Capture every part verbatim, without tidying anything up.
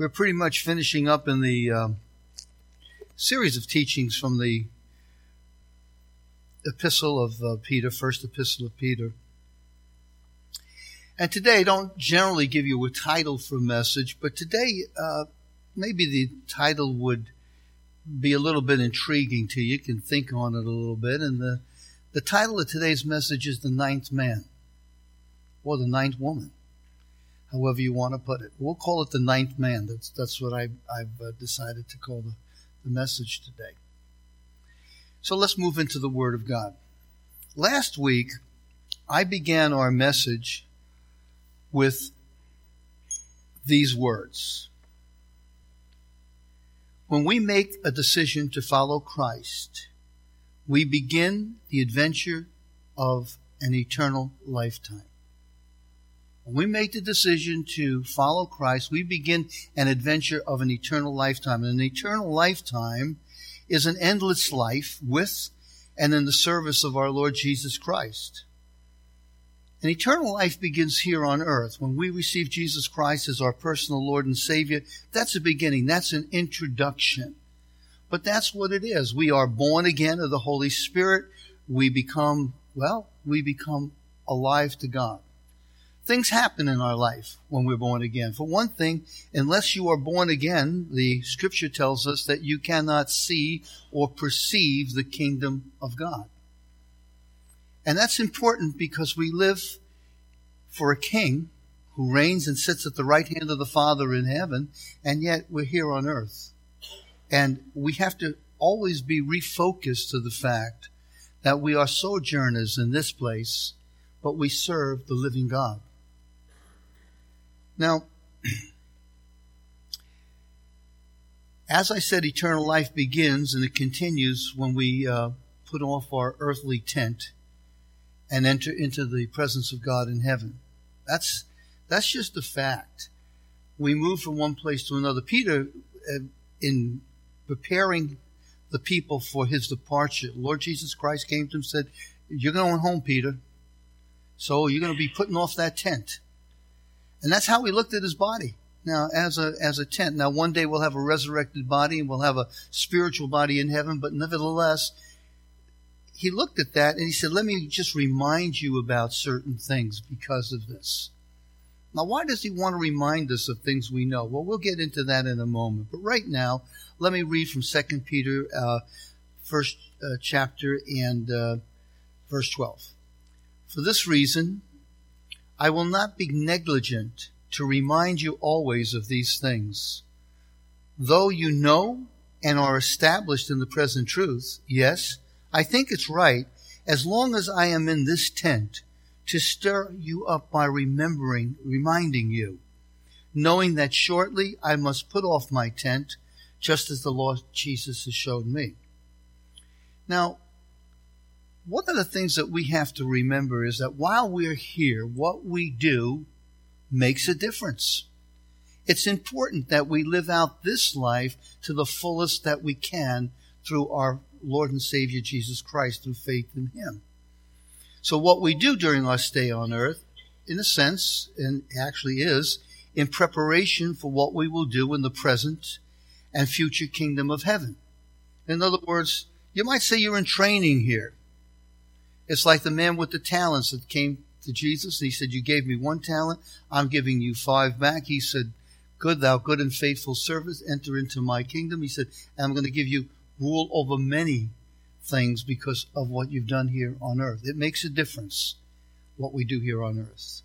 We're pretty much finishing up in the um, series of teachings from the epistle of uh, Peter, first epistle of Peter. And today, I don't generally give you a title for a message, but today, uh, maybe the title would be a little bit intriguing to you. You can think on it a little bit. And the, the title of today's message is The Ninth Man, or The Ninth Woman, however you want to put it. We'll call it The Ninth Man. That's that's what I, I've uh, decided to call the, the message today. So let's move into the Word of God. Last week, I began our message with these words. When we make a decision to follow Christ, we begin the adventure of an eternal lifetime. When we make the decision to follow Christ, we begin an adventure of an eternal lifetime. And an eternal lifetime is an endless life with and in the service of our Lord Jesus Christ. An eternal life begins here on earth. When we receive Jesus Christ as our personal Lord and Savior, that's a beginning. That's an introduction. But that's what it is. We are born again of the Holy Spirit. We become, well, we become alive to God. Things happen in our life when we're born again. For one thing, unless you are born again, the Scripture tells us that you cannot see or perceive the kingdom of God. And that's important because we live for a king who reigns and sits at the right hand of the Father in heaven, and yet we're here on earth. And we have to always be refocused to the fact that we are sojourners in this place, but we serve the living God. Now, as I said, eternal life begins and it continues when we uh, put off our earthly tent and enter into the presence of God in heaven. That's that's just a fact. We move from one place to another. Peter, uh, in preparing the people for his departure, Lord Jesus Christ came to him and said, "You're going home, Peter. So you're going to be putting off that tent." And that's how he looked at his body. Now, as a as a tent. Now, one day we'll have a resurrected body and we'll have a spiritual body in heaven, but nevertheless, he looked at that and he said, let me just remind you about certain things because of this. Now, why does he want to remind us of things we know? Well, we'll get into that in a moment. But right now, let me read from Second Peter, uh, first uh, chapter and uh, verse twelve. For this reason, I will not be negligent to remind you always of these things. Though you know and are established in the present truth, yes, I think it's right, as long as I am in this tent, to stir you up by remembering, reminding you, knowing that shortly I must put off my tent, just as the Lord Jesus has showed me. Now, one of the things that we have to remember is that while we're here, what we do makes a difference. It's important that we live out this life to the fullest that we can through our Lord and Savior Jesus Christ, through faith in Him. So what we do during our stay on earth, in a sense, and actually is, in preparation for what we will do in the present and future kingdom of heaven. In other words, you might say you're in training here. It's like the man with the talents that came to Jesus, and he said, you gave me one talent, I'm giving you five back. He said, good, thou good and faithful servant, enter into my kingdom. He said, and I'm going to give you rule over many things because of what you've done here on earth. It makes a difference what we do here on earth.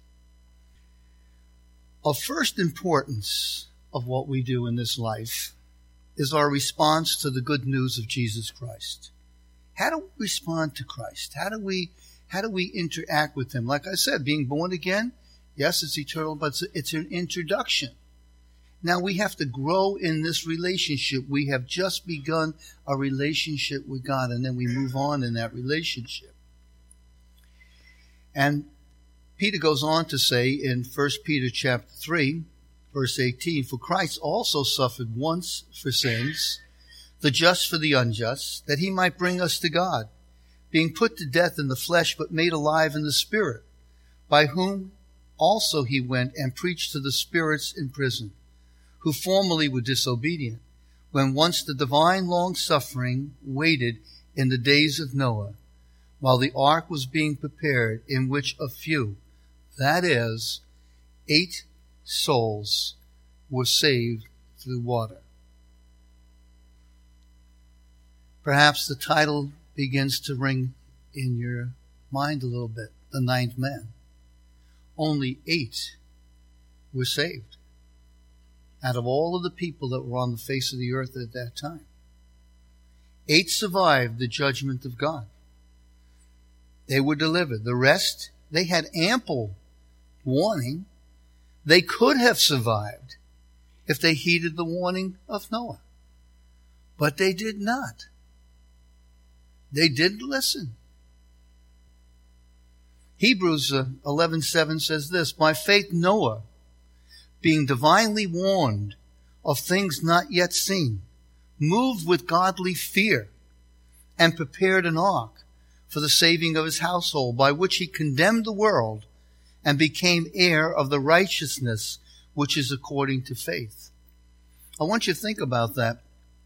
Of first importance of what we do in this life is our response to the good news of Jesus Christ. How do we respond to Christ? How do we how do we interact with Him? Like I said, being born again, yes, it's eternal, but it's, it's an introduction. Now we have to grow in this relationship. We have just begun a relationship with God, and then we move on in that relationship. And Peter goes on to say in First Peter chapter three, verse eighteen, for Christ also suffered once for sins, the just for the unjust, that He might bring us to God, being put to death in the flesh, but made alive in the Spirit, by whom also He went and preached to the spirits in prison, who formerly were disobedient, when once the divine long-suffering waited in the days of Noah, while the ark was being prepared, in which a few, that is, eight souls, were saved through water. Perhaps the title begins to ring in your mind a little bit, the ninth man. Only eight were saved out of all of the people that were on the face of the earth at that time. Eight survived the judgment of God. They were delivered. The rest, they had ample warning. They could have survived if they heeded the warning of Noah. But they did not. They didn't listen. Hebrews eleven seven says this, by faith Noah, being divinely warned of things not yet seen, moved with godly fear, and prepared an ark for the saving of his household, by which he condemned the world and became heir of the righteousness which is according to faith. I want you to think about that.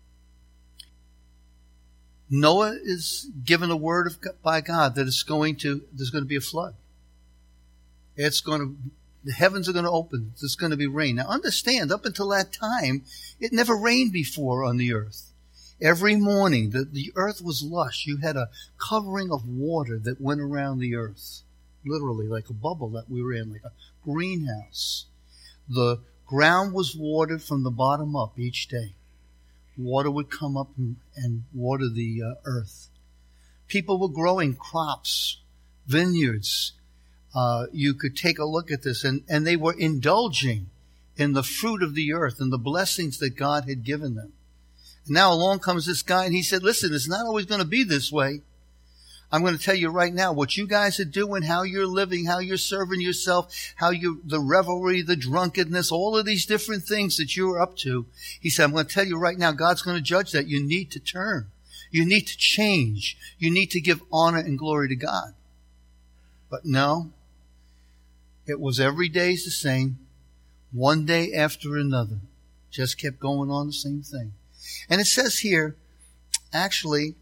Noah is given a word of, by God that it's going to, there's going to be a flood. It's going to, the heavens are going to open. There's going to be rain. Now understand, up until that time, it never rained before on the earth. Every morning, the, the earth was lush. You had a covering of water that went around the earth. Literally, like a bubble that we were in, like a greenhouse. The ground was watered from the bottom up each day. Water would come up and, and water the uh, earth. People were growing crops, vineyards. Uh, you could take a look at this, and, and they were indulging in the fruit of the earth and the blessings that God had given them. And now along comes this guy, and he said, listen, it's not always going to be this way. I'm going to tell you right now what you guys are doing, how you're living, how you're serving yourself, how you, the revelry, the drunkenness, all of these different things that you're up to. He said, I'm going to tell you right now, God's going to judge that. You need to turn. You need to change. You need to give honor and glory to God. But no, it was every day the same, one day after another. Just kept going on the same thing. And it says here, actually,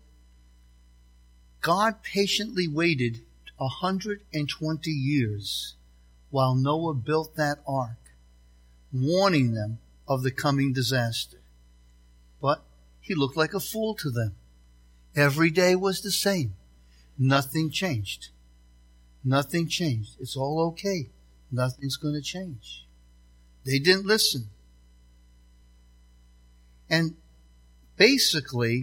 God patiently waited one hundred twenty years while Noah built that ark, warning them of the coming disaster. But he looked like a fool to them. Every day was the same. Nothing changed. Nothing changed. It's all okay. Nothing's going to change. They didn't listen. And basically,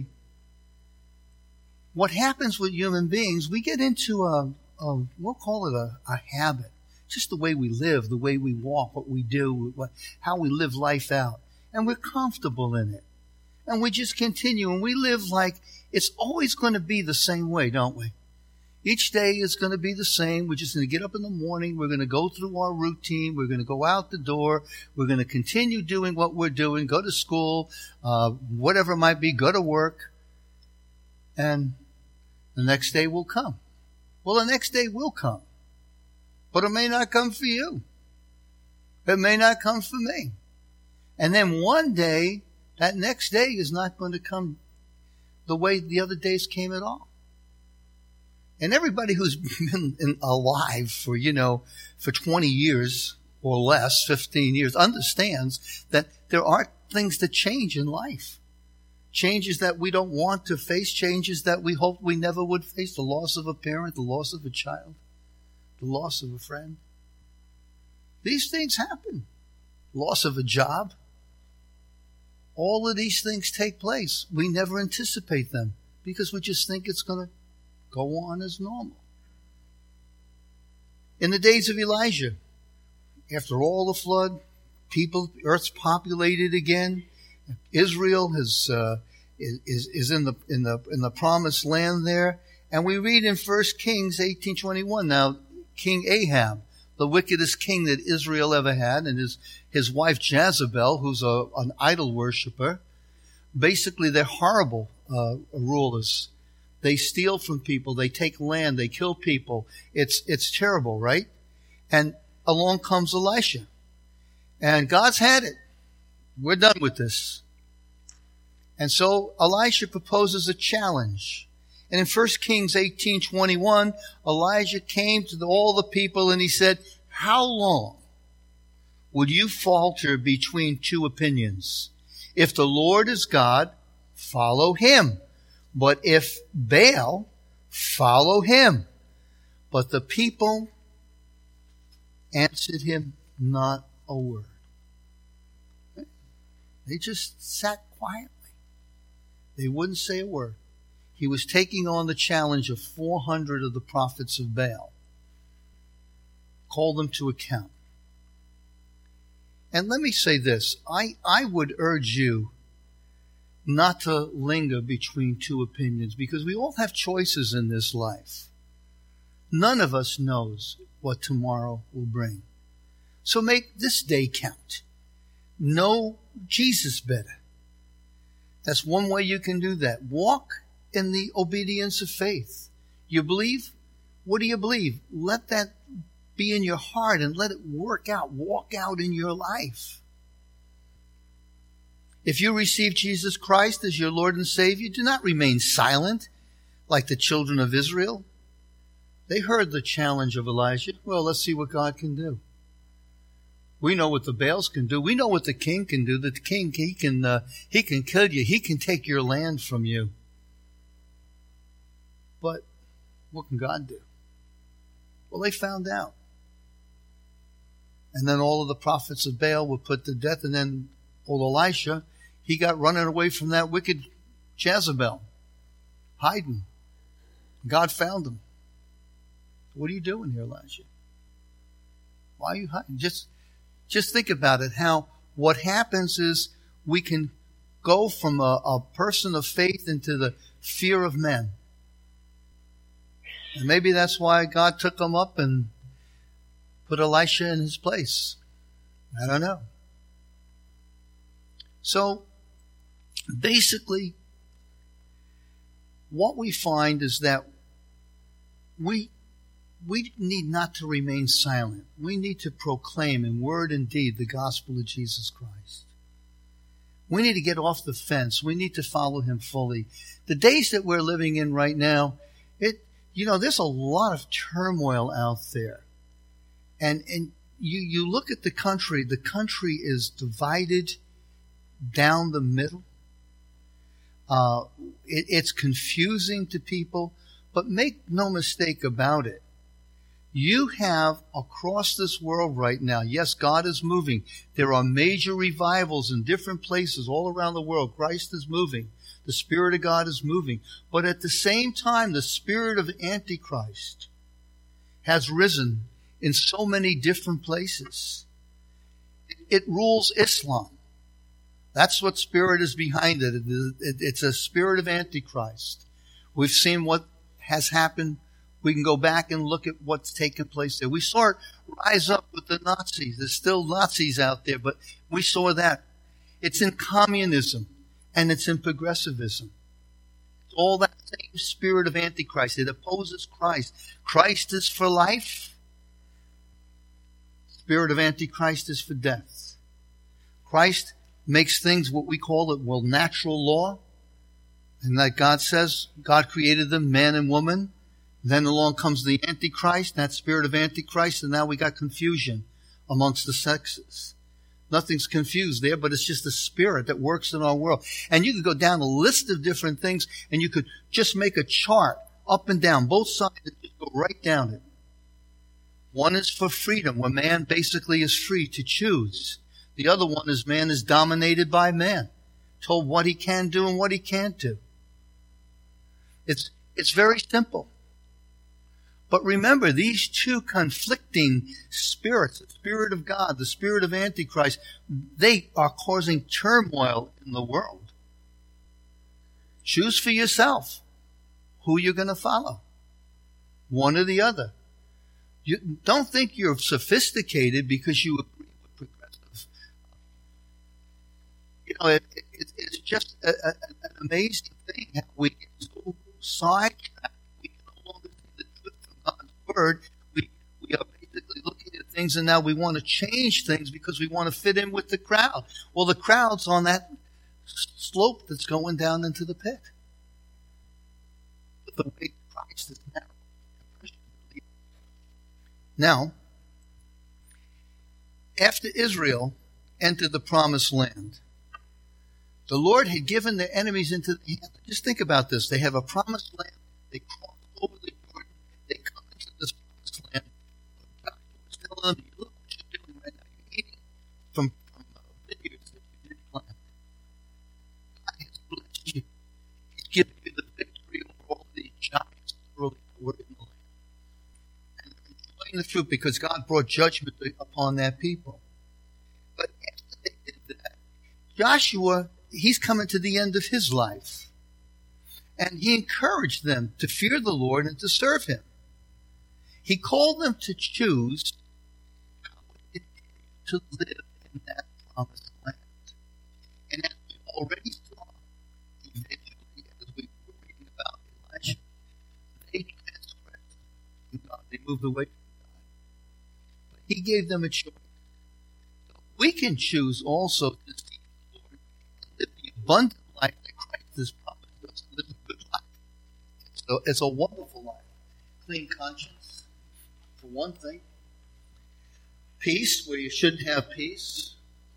what happens with human beings, we get into a, a we'll call it a, a habit. Just the way we live, the way we walk, what we do, what, how we live life out. And we're comfortable in it. And we just continue, and we live like it's always going to be the same way, don't we? Each day is going to be the same. We're just going to get up in the morning. We're going to go through our routine. We're going to go out the door. We're going to continue doing what we're doing, go to school, uh, whatever it might be, go to work. And the next day will come. Well, the next day will come. But it may not come for you. It may not come for me. And then one day, that next day is not going to come the way the other days came at all. And everybody who's been in, alive for, you know, for twenty years or less, fifteen years, understands that there are things that change in life. Changes that we don't want to face, changes that we hoped we never would face, the loss of a parent, the loss of a child, the loss of a friend. These things happen. Loss of a job. All of these things take place. We never anticipate them because we just think it's going to go on as normal. In the days of Elijah, after all the flood, people, earth's populated again. Israel has uh, is is in the in the in the promised land there, and we read in First Kings eighteen twenty-one. Now, King Ahab, the wickedest king that Israel ever had, and his his wife Jezebel, who's a an idol worshiper, basically they're horrible uh, rulers. They steal from people. They take land. They kill people. It's it's terrible, right? And along comes Elisha. And God's had it. We're done with this. And so Elisha proposes a challenge. And in First Kings eighteen twenty-one, Elijah came to the, all the people and he said, how long would you falter between two opinions? If the Lord is God, follow him. But if Baal, follow him. But the people answered him not a word. They just sat quietly. They wouldn't say a word. He was taking on the challenge of four hundred of the prophets of Baal. Called them to account. And let me say this. I, I would urge you not to linger between two opinions, because we all have choices in this life. None of us knows what tomorrow will bring. So make this day count. Know Jesus better. That's one way you can do that. Walk in the obedience of faith. You believe? What do you believe? Let that be in your heart and let it work out, walk out in your life. If you receive Jesus Christ as your Lord and Savior, do not remain silent like the children of Israel. They heard the challenge of Elijah. Well, let's see what God can do. We know what the Baals can do. We know what the king can do. The king, he can, uh, he can kill you. He can take your land from you. But what can God do? Well, they found out. And then all of the prophets of Baal were put to death. And then old Elisha, he got running away from that wicked Jezebel, hiding. God found him. What are you doing here, Elijah? Why are you hiding? Just, just think about it. How what happens is we can go from a, a person of faith into the fear of men. And maybe that's why God took him up and put Elisha in his place. I don't know. So, basically, what we find is that we we need not to remain silent. We need to proclaim in word and deed the gospel of Jesus Christ. We need to get off the fence. We need to follow him fully. The days that we're living in right now, it you know, there's a lot of turmoil out there. And and you, you look at the country, the country is divided down the middle. Uh, it, it's confusing to people, but make no mistake about it. You have across this world right now, yes, God is moving. There are major revivals in different places all around the world. Christ is moving. The Spirit of God is moving. But at the same time, the spirit of Antichrist has risen in so many different places. It rules Islam. That's what spirit is behind it. It's a spirit of Antichrist. We've seen what has happened. We can go back and look at what's taken place there. We saw it rise up with the Nazis. There's still Nazis out there, but we saw that. It's in communism and it's in progressivism. It's all that same spirit of Antichrist. It opposes Christ. Christ is for life. Spirit of Antichrist is for death. Christ makes things what we call it, well, natural law. And like God says, God created them, man and woman. Then along comes the Antichrist, that spirit of Antichrist, and now we got confusion amongst the sexes. Nothing's confused there, but it's just a spirit that works in our world. And you could go down a list of different things, and you could just make a chart up and down, both sides, and just go right down it. One is for freedom, where man basically is free to choose. The other one is man is dominated by man, told what he can do and what he can't do. It's, it's very simple. But remember, these two conflicting spirits, the Spirit of God, the Spirit of Antichrist, they are causing turmoil in the world. Choose for yourself who you're going to follow. One or the other. You don't think you're sophisticated because you agree with progressive. You know, it, it, it's just a, a, an amazing thing how we get so sidetracked. We can no longer see the truth from God's Word. We, we are basically looking at things, and now we want to change things because we want to fit in with the crowd. Well, the crowd's on that slope that's going down into the pit. But the way Christ is now. Now, after Israel entered the promised land, the Lord had given their enemies into the hand. Just think about this. They have a promised land. They cross over the Jordan. They come into this promised land. God was telling them, look what you're doing right now. You're eating from, from uh, vineyards that you didn't plant. God has blessed you. He's given you the victory over all these giants that really were in the land. And they're enjoying the fruit because God brought judgment upon that people. But after they did that, Joshua, he's coming to the end of his life. And he encouraged them to fear the Lord and to serve him. He called them to choose how it is to live in that promised land. And as we already saw, eventually, as we were reading about Elijah, they transgressed from God. They moved away from God. But he gave them a choice. So we can choose also to seek the Lord and live the abundant life that Christ has promised us to live a good life. So it's a wonderful life. Clean conscience, for one thing. Peace where you shouldn't have peace.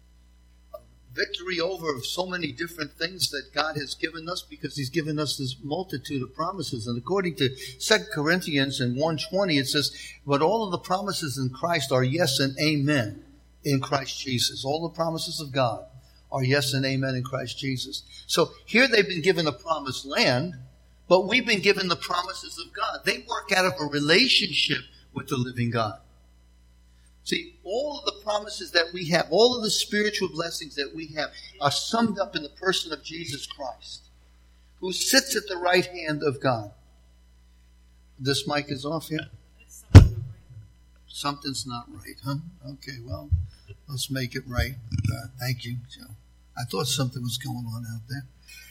Victory over so many different things that God has given us because he's given us this multitude of promises. And according to Second Corinthians in one twenty, it says, but all of the promises in Christ are yes and amen in Christ Jesus. All the promises of God are yes and amen in Christ Jesus. So here they've been given a promised land, but we've been given the promises of God. They work out of a relationship with the living God. See, all of the promises that we have, all of the spiritual blessings that we have are summed up in the person of Jesus Christ, who sits at the right hand of God. This mic is off here? Something's not right, huh? Okay, well, let's make it right. Uh, thank you, Joe. I thought something was going on out there.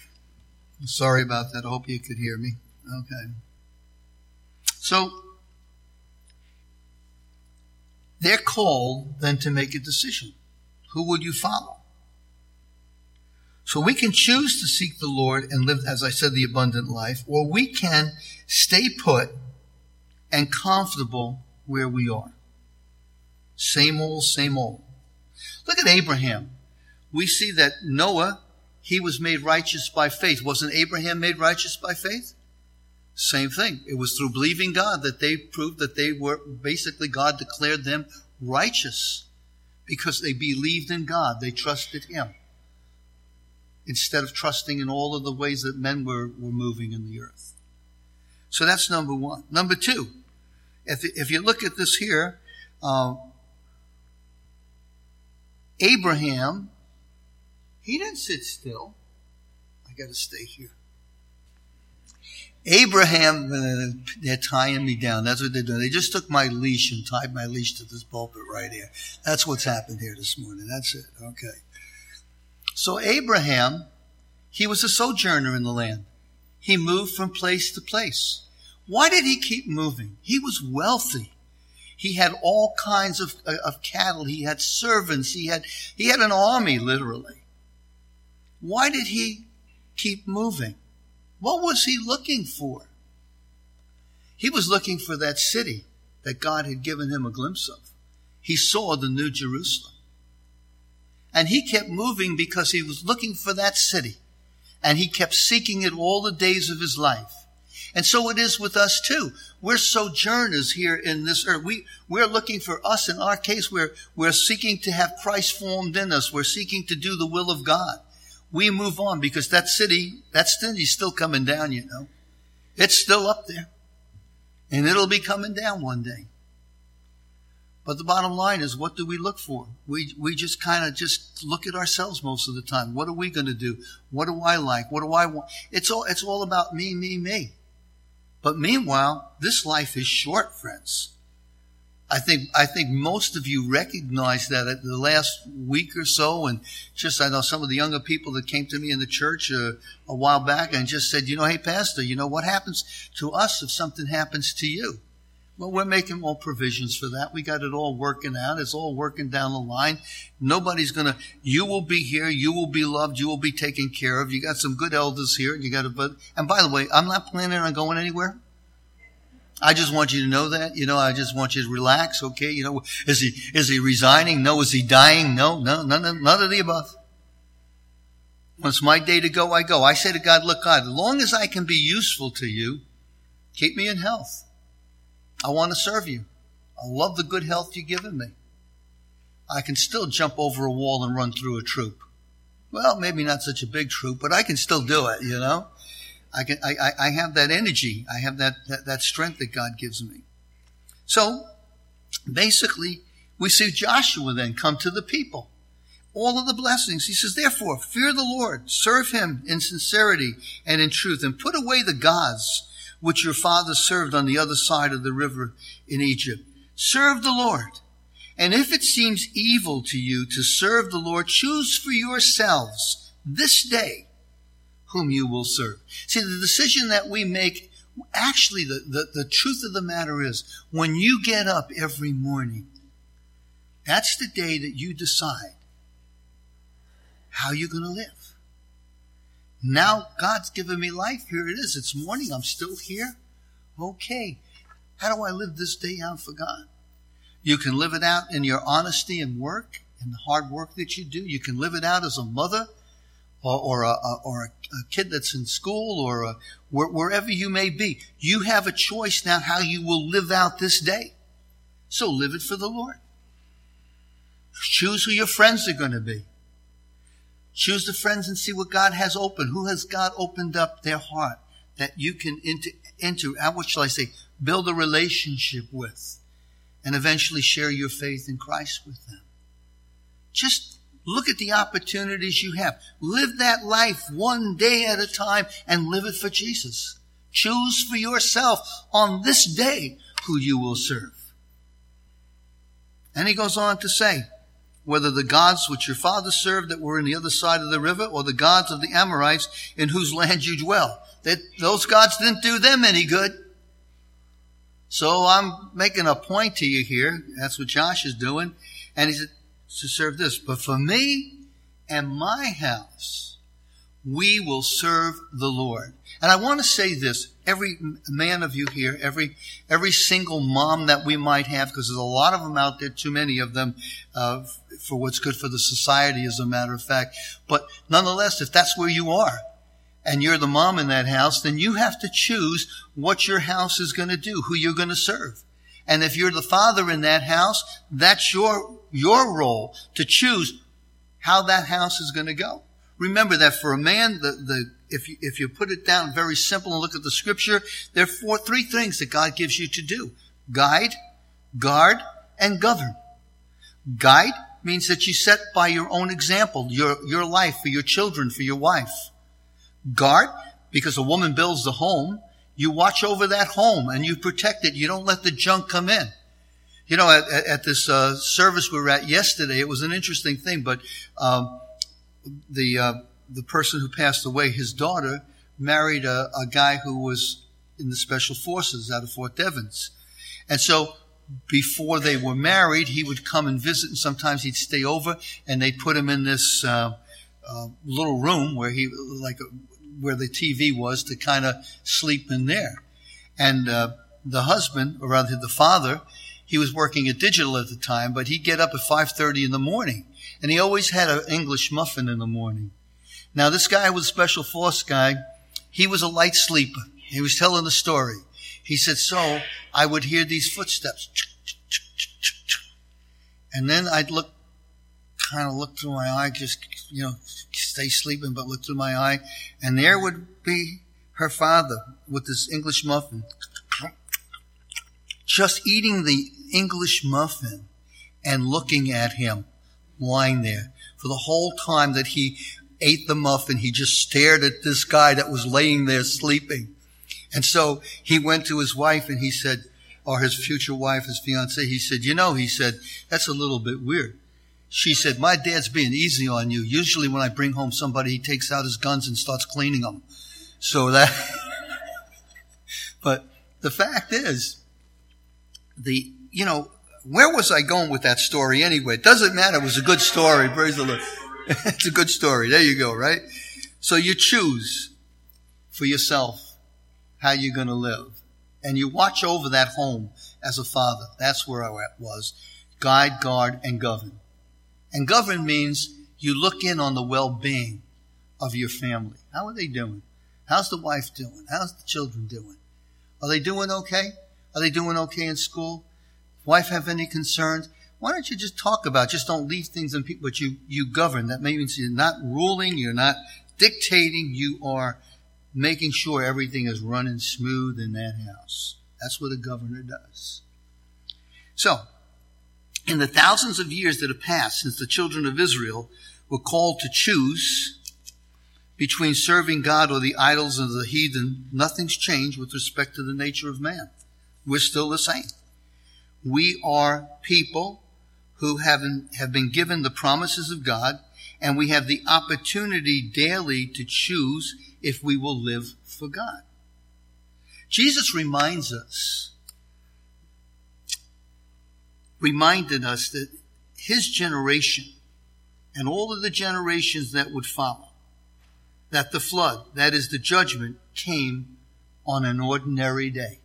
Sorry about that. I hope you could hear me. Okay. So, they're called then to make a decision. Who would you follow? So we can choose to seek the Lord and live, as I said, the abundant life, or we can stay put and comfortable where we are. Same old, same old. Look at Abraham. We see that Noah, he was made righteous by faith. Wasn't Abraham made righteous by faith? Same thing. It was through believing God that they proved that they were, basically God declared them righteous because they believed in God. They trusted him instead of trusting in all of the ways that men were, were moving in the earth. So that's number one. Number two, if, if you look at this here, uh, Abraham, he didn't sit still. I got to stay here. Abraham, uh, they're tying me down. That's what they're doing. They just took my leash and tied my leash to this pulpit right here. That's what's happened here this morning. That's it. Okay. So Abraham, he was a sojourner in the land. He moved from place to place. Why did he keep moving? He was wealthy. He had all kinds of, of cattle. He had servants. He had, he had an army, literally. Why did he keep moving? What was he looking for? He was looking for that city that God had given him a glimpse of. He saw the New Jerusalem. And he kept moving because he was looking for that city. And he kept seeking it all the days of his life. And so it is with us too. We're sojourners here in this earth. We, we're looking for us. In our case, we're, we're seeking to have Christ formed in us. We're seeking to do the will of God. We move on because that city, that city's still coming down, you know. It's still up there. And it'll be coming down one day. But the bottom line is, what do we look for? We we just kind of just look at ourselves most of the time. What are we going to do? What do I like? What do I want? It's all, it's all about me, me, me. But meanwhile, this life is short, friends. I think, I think most of you recognize that at the last week or so. And just, I know some of the younger people that came to me in the church uh, a while back and just said, you know, hey, Pastor, you know, what happens to us if something happens to you? Well, we're making all provisions for that. We got it all working out. It's all working down the line. Nobody's going to, you will be here. You will be loved. You will be taken care of. You got some good elders here. You got a, and by the way, I'm not planning on going anywhere. I just want you to know that. You know, I just want you to relax. Okay. You know, is he, is he resigning? No. Is he dying? No, no, none of, none of the above. When it's my day to go, I go. I say to God, look, God, as long as I can be useful to you, keep me in health. I want to serve you. I love the good health you've given me. I can still jump over a wall and run through a troop. Well, maybe not such a big troop, but I can still do it, you know. I can. I, I have that energy. I have that, that, that strength that God gives me. So, basically, we see Joshua then come to the people. All of the blessings. He says, therefore, fear the Lord, serve him in sincerity and in truth, and put away the gods which your fathers served on the other side of the river in Egypt. Serve the Lord. And if it seems evil to you to serve the Lord, choose for yourselves this day whom you will serve. See, the decision that we make, actually the, the, the truth of the matter is, when you get up every morning, that's the day that you decide how you're going to live. Now God's given me life. Here it is. It's morning. I'm still here. Okay. How do I live this day out for God? You can live it out in your honesty and work and the hard work that you do. You can live it out as a mother or, or, a, or a, a kid that's in school or a, where, wherever you may be. You have a choice now how you will live out this day. So live it for the Lord. Choose who your friends are going to be. Choose the friends and see what God has opened. Who has God opened up their heart that you can enter, enter what shall I say, build a relationship with and eventually share your faith in Christ with them. Just look at the opportunities you have. Live that life one day at a time and live it for Jesus. Choose for yourself on this day who you will serve. And he goes on to say, whether the gods which your fathers served that were in the other side of the river or the gods of the Amorites in whose land you dwell. That those gods didn't do them any good. So I'm making a point to you here. That's what Josh is doing. And he said to serve this. But for me and my house, we will serve the Lord. And I want to say this. Every man of you here, every every single mom that we might have, because there's a lot of them out there, too many of them, uh, for what's good for the society, as a matter of fact. But nonetheless, if that's where you are, and you're the mom in that house, then you have to choose what your house is going to do, who you're going to serve. And if you're the father in that house, that's your your role to choose how that house is going to go. Remember that for a man, the, the, if you, if you put it down very simple and look at the scripture, there are four, three things that God gives you to do. Guide, guard, and govern. Guide means that you set by your own example, your, your life, for your children, for your wife. Guard, because a woman builds the home, you watch over that home and you protect it. You don't let the junk come in. You know, at, at this uh, service we were at yesterday, it was an interesting thing, but um, the uh, the person who passed away, his daughter, married a, a guy who was in the Special Forces out of Fort Devens. And so before they were married, he would come and visit, and sometimes he'd stay over, and they'd put him in this uh, uh, little room where he, like, a, where the T V was, to kind of sleep in there. And uh, the husband, or rather the father, he was working at Digital at the time, but he'd get up at five thirty in the morning. And he always had an English muffin in the morning. Now, this guy was a Special Force guy. He was a light sleeper. He was telling the story. He said, so I would hear these footsteps. And then I'd look, kind of look through my eye, just, you know, stay sleeping, but look through my eye. And there would be her father with this English muffin, just eating the English muffin and looking at him lying there. For the whole time that he ate the muffin, he just stared at this guy that was laying there sleeping. And so he went to his wife and he said, or his future wife, his fiancée, he said, you know, he said, that's a little bit weird. She said, my dad's being easy on you. Usually when I bring home somebody, he takes out his guns and starts cleaning them. So that, but the fact is, the, you know, where was I going with that story anyway? It doesn't matter. It was a good story. Praise the Lord. It's a good story. There you go, right? So you choose for yourself how you're going to live. And you watch over that home as a father. That's where I was. Guide, guard, and govern. And govern means you look in on the well-being of your family. How are they doing? How's the wife doing? How's the children doing? Are they doing okay? Are they doing okay in school? Wife have any concerns? Why don't you just talk about it? Just don't leave things in people, but you, you govern. That means you're not ruling, you're not dictating, you are making sure everything is running smooth in that house. That's what a governor does. So, in the thousands of years that have passed since the children of Israel were called to choose between serving God or the idols of the heathen, nothing's changed with respect to the nature of man. We're still the same. We are people who have been, have been given the promises of God, and we have the opportunity daily to choose if we will live for God. Jesus reminds us, reminded us that his generation and all of the generations that would follow, that the flood, that is the judgment, came on an ordinary day,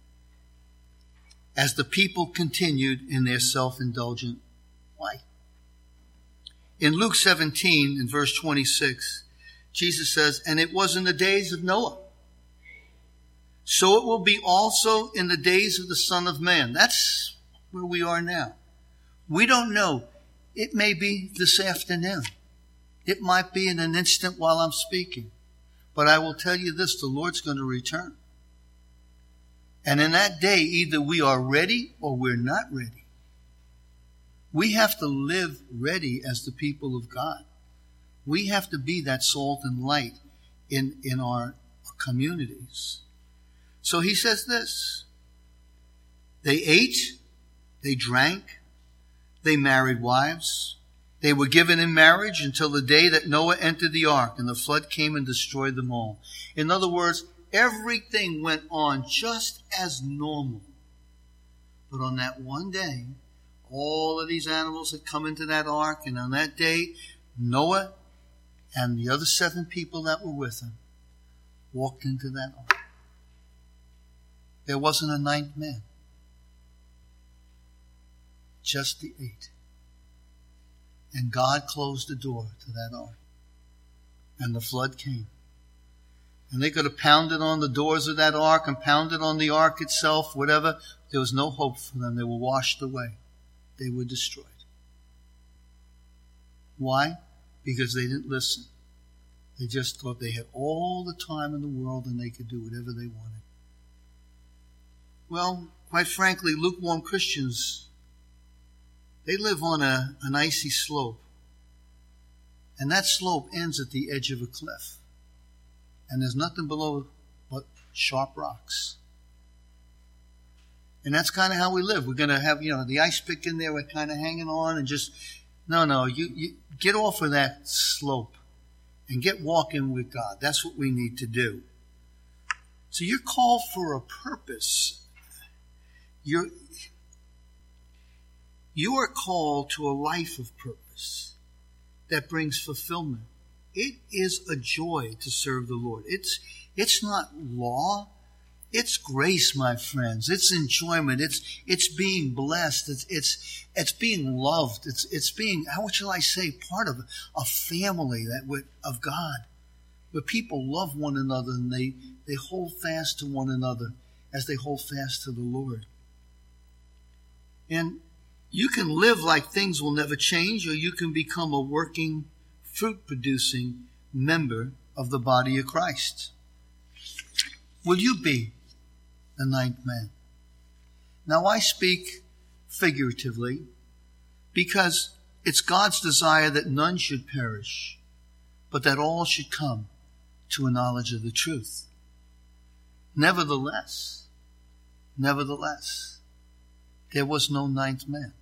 as the people continued in their self-indulgent life. In Luke seventeen, in verse twenty-six, Jesus says, "And it was in the days of Noah. So it will be also in the days of the Son of Man." That's where we are now. We don't know. It may be this afternoon. It might be in an instant while I'm speaking. But I will tell you this, the Lord's going to return. And in that day, either we are ready or we're not ready. We have to live ready as the people of God. We have to be that salt and light in, in our communities. So he says this: they ate, they drank, they married wives, they were given in marriage until the day that Noah entered the ark and the flood came and destroyed them all. In other words, everything went on just as normal. But on that one day, all of these animals had come into that ark, and on that day, Noah and the other seven people that were with him walked into that ark. There wasn't a ninth man. Just the eight. And God closed the door to that ark. And the flood came. And they could have pounded on the doors of that ark and pounded on the ark itself, whatever. There was no hope for them. They were washed away. They were destroyed. Why? Because they didn't listen. They just thought they had all the time in the world and they could do whatever they wanted. Well, quite frankly, lukewarm Christians, they live on a, an icy slope. And that slope ends at the edge of a cliff. And there's nothing below but sharp rocks. And that's kind of how we live. We're going to have, you know, the ice pick in there. We're kind of hanging on and just, no, no, you, you get off of that slope and get walking with God. That's what we need to do. So you're called for a purpose. You're, you are called to a life of purpose that brings fulfillment. It is a joy to serve the Lord. It's, it's not law. It's grace, my friends. It's enjoyment. It's, it's being blessed. It's, it's, it's being loved. It's, it's being, how shall I say, part of a family that with, of God, where people love one another and they, they hold fast to one another as they hold fast to the Lord. And you can live like things will never change, or you can become a working, fruit-producing member of the body of Christ. Will you be the ninth man? Now I speak figuratively because it's God's desire that none should perish, but that all should come to a knowledge of the truth. Nevertheless, nevertheless, there was no ninth man.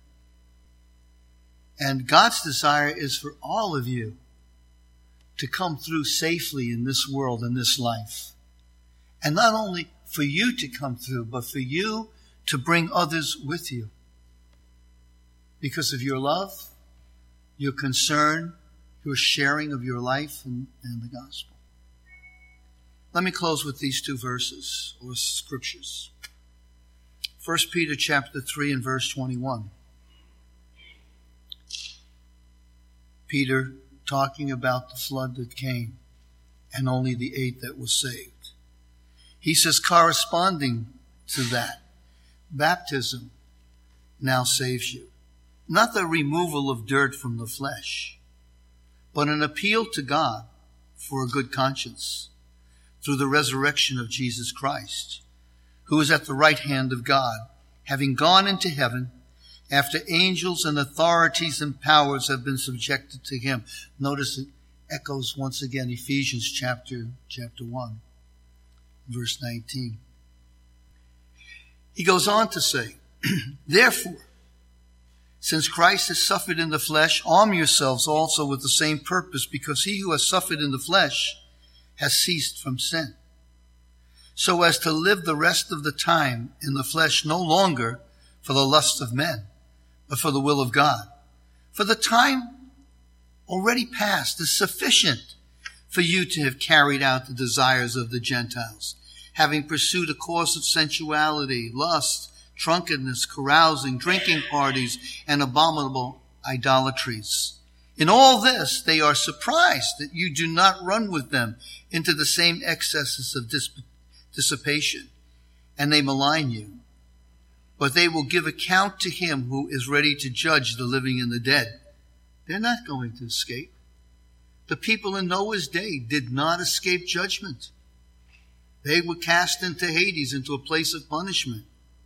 And God's desire is for all of you to come through safely in this world, in this life. And not only for you to come through, but for you to bring others with you because of your love, your concern, your sharing of your life and, and the gospel. Let me close with these two verses or scriptures. First Peter chapter three and verse twenty-one. Peter talking about the flood that came and only the eight that were saved. He says, corresponding to that, baptism now saves you. Not the removal of dirt from the flesh, but an appeal to God for a good conscience through the resurrection of Jesus Christ, who is at the right hand of God, having gone into heaven after angels and authorities and powers have been subjected to him. Notice it echoes once again Ephesians chapter, chapter one, verse nineteen. He goes on to say, therefore, since Christ has suffered in the flesh, arm yourselves also with the same purpose, because he who has suffered in the flesh has ceased from sin, so as to live the rest of the time in the flesh no longer for the lust of men, but for the will of God. For the time already past is sufficient for you to have carried out the desires of the Gentiles, having pursued a course of sensuality, lust, drunkenness, carousing, drinking parties, and abominable idolatries. In all this, they are surprised that you do not run with them into the same excesses of dissipation, and they malign you. But they will give account to him who is ready to judge the living and the dead. They're not going to escape. The people in Noah's day did not escape judgment. They were cast into Hades, into a place of punishment.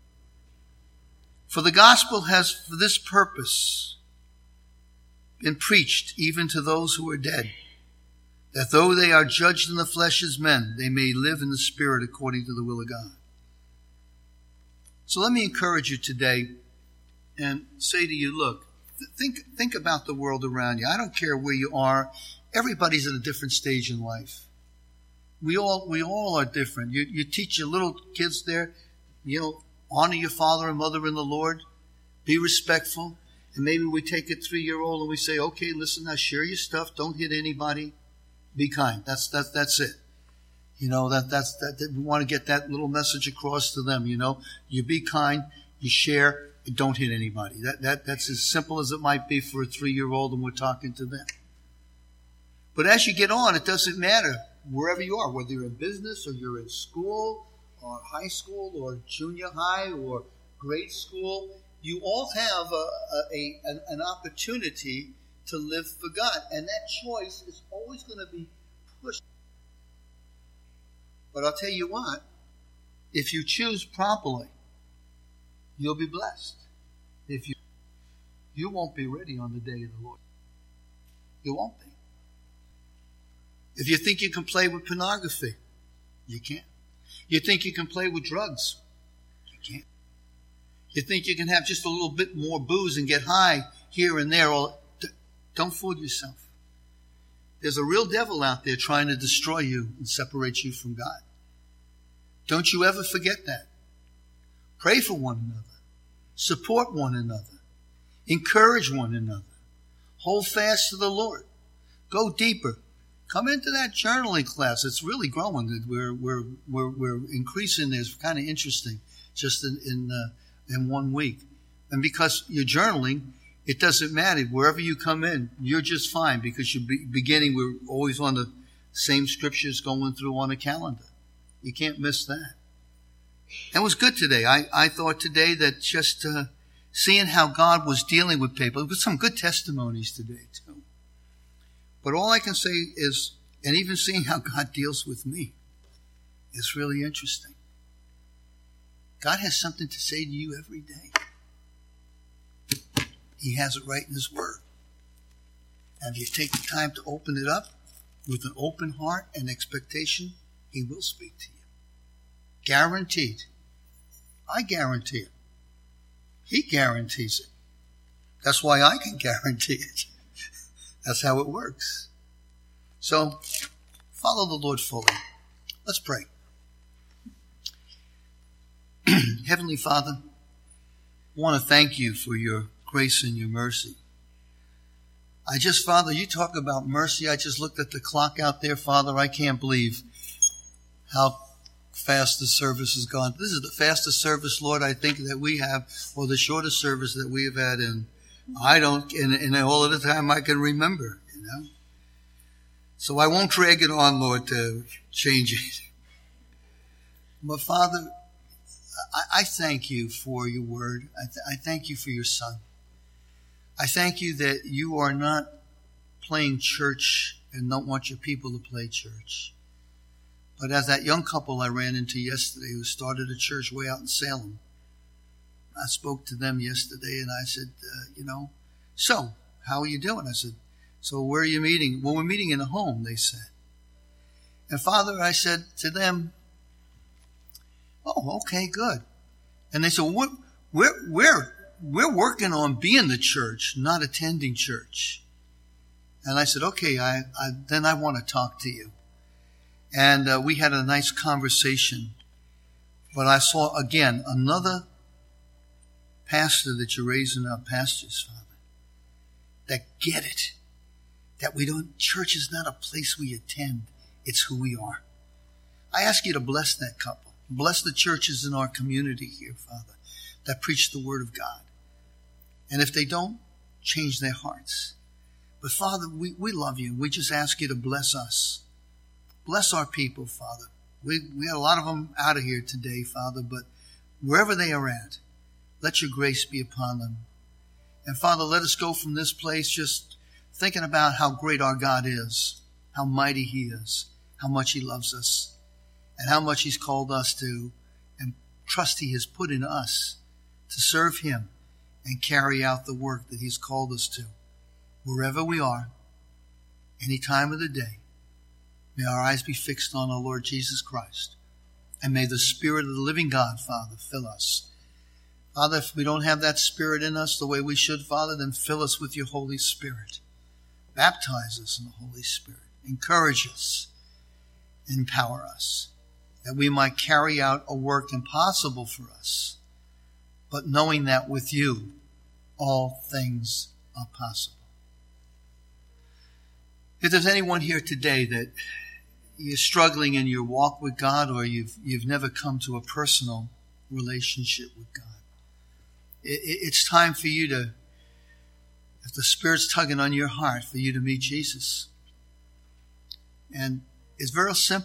For the gospel has for this purpose been preached even to those who are dead, that though they are judged in the flesh as men, they may live in the spirit according to the will of God. So let me encourage you today and say to you, look, think, think about the world around you. I don't care where you are. Everybody's at a different stage in life. We all, we all are different. You, you teach your little kids there, you know, honor your father and mother in the Lord. Be respectful. And maybe we take a three-year-old and we say, okay, listen, now share your stuff. Don't hit anybody. Be kind. That's, that, that's it. You know, that, that's, that, that we want to get that little message across to them. You know, you be kind, you share, and don't hit anybody. That, that, that's as simple as it might be for a three-year-old and we're talking to them. But as you get on, it doesn't matter wherever you are, whether you're in business or you're in school or high school or junior high or grade school. You all have a, a, a an, an opportunity to live for God. And that choice is always going to be pushed. But I'll tell you what, if you choose properly, you'll be blessed. If you, you won't be ready on the day of the Lord. You won't be. If you think you can play with pornography, you can't. You think you can play with drugs, you can't. You think you can have just a little bit more booze and get high here and there. All, don't fool yourself. There's a real devil out there trying to destroy you and separate you from God. Don't you ever forget that. Pray for one another. Support one another. Encourage one another. Hold fast to the Lord. Go deeper. Come into that journaling class. It's really growing. We're we're we're, we're increasing. It's kind of interesting, just in in, uh, in one week. And because you're journaling, it doesn't matter wherever you come in. You're just fine because you're be, beginning. We're always on the same scriptures going through on a calendar. You can't miss that. And it was good today. I I thought today that just uh, seeing how God was dealing with people. There was some good testimonies today too. But all I can say is, and even seeing how God deals with me, is really interesting. God has something to say to you every day. He has it right in His Word. And if you take the time to open it up with an open heart and expectation, He will speak to you. Guaranteed. I guarantee it. He guarantees it. That's why I can guarantee it. That's how it works. So, follow the Lord fully. Let's pray. Heavenly Father, want to thank you for your grace and your mercy. I just, Father, you talk about mercy. I just looked at the clock out there, Father. I can't believe how fast the service has gone. This is the fastest service, Lord, I think that we have, or the shortest service that we have had in, I don't, in, in all of the time I can remember, you know. So I won't drag it on, Lord, to change it. But Father, I, I thank you for your word. I, th- I thank you for your Son. I thank you that you are not playing church and don't want your people to play church. But as that young couple I ran into yesterday who started a church way out in Salem, I spoke to them yesterday and I said, uh, you know, so how are you doing? I said, so where are you meeting? Well, we're meeting in a home, they said. And Father, I said to them, oh, okay, good. And they said, well, we're, we're, we're, we're working on being the church, not attending church. And I said, okay, I, I then I want to talk to you. And uh, we had a nice conversation. But I saw, again, another pastor that you're raising up, pastors, Father, that get it. That we don't, church is not a place we attend. It's who we are. I ask you to bless that couple. Bless the churches in our community here, Father, that preach the word of God. And if they don't, change their hearts. But Father, we, we love you. We just ask you to bless us. Bless our people, Father. We, we had a lot of them out of here today, Father, but wherever they are at, let your grace be upon them. And Father, let us go from this place just thinking about how great our God is, how mighty he is, how much he loves us, and how much he's called us to, and trust he has put in us to serve him and carry out the work that he's called us to. Wherever we are, any time of the day, may our eyes be fixed on our Lord Jesus Christ. And may the Spirit of the living God, Father, fill us. Father, if we don't have that Spirit in us the way we should, Father, then fill us with your Holy Spirit. Baptize us in the Holy Spirit. Encourage us. Empower us. That we might carry out a work impossible for us, but knowing that with you, all things are possible. If there's anyone here today that you're struggling in your walk with God, or you've you've never come to a personal relationship with God, it, it's time for you to, if the Spirit's tugging on your heart, for you to meet Jesus. And it's very simple.